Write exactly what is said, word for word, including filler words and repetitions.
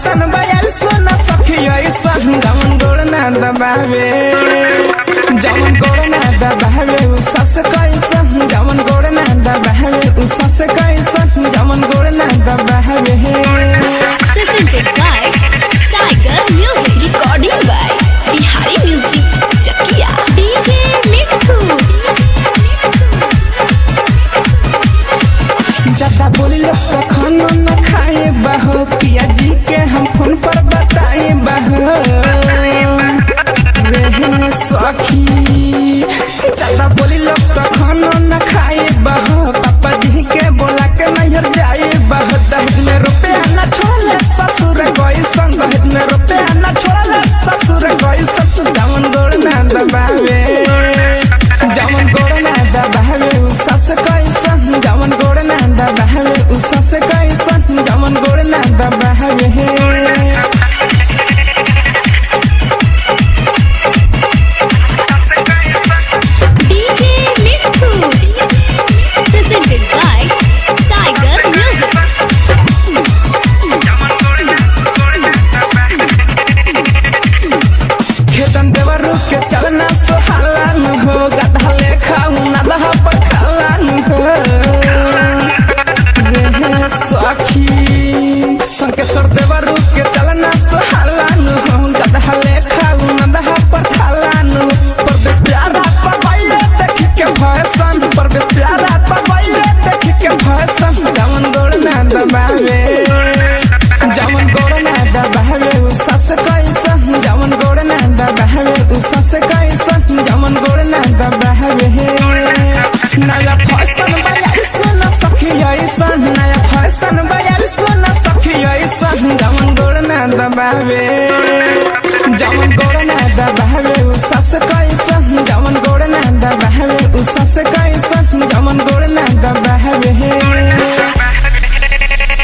Fashion Bayal सोना सखी ऐसा जमन गोड़ ना दबावे जमन गोड़ ना दबावे उ सस कैसा जमन गोड़ ना दबावे उ सस कैसा जमन गोड़ ना दबावे। Presented by Tiger Music, recording by Bihari Music Chakia, D J Mithu। ज्यादा बोली लोग तो खाना न खाए बहो पिया जी के हम फोन पर बताए बहो रे सखी। ज्यादा बोली लोग तो खाना न खाए बहो पापा जी के बोला के नैहर जाए बहो दहेज में रुपया न छोड़ले ससुर गई संग दहेज में रुपया न छोड़ले ससुर गई ससुर जमन गोड़ ना दबावे जमन गोड़ ना दबावे उ सस कैसा जमन गोड़ ना दबावे उ सस कैसा जमन गोड़ ना दबावे। D J Mithu, presented by Tiger Music। खेतन देवर रुक के चलना सोहाला नु हो गधा लेखा ना दहा पर खाला नु हो रे सखी। संकेश्वर देवर रुक के चलना सोहाला नु हो गधा लेखा ना दहा पर खाला नु। परदेश प्यारा पर बैले देख के फैशन परदेश प्यारा पर बैले देख के फैशन जमन गोड़ ना दबावे जमन गोड़ ना दबावे उ सस कैसा जमन गोड़ ना दबावे उ सस कैसा जमन गोड़ ना दबावे। नया फैशन बयार सोना सखी ऐसा नया फैशन बयार सोना सखी ऐसा जमन गोड़ ना दबावे जमन गोड़ ना दबावे उ सस कैसा जमन गोड़ ना दबावे उ सस कैसा जमन गोड़ ना दबावे।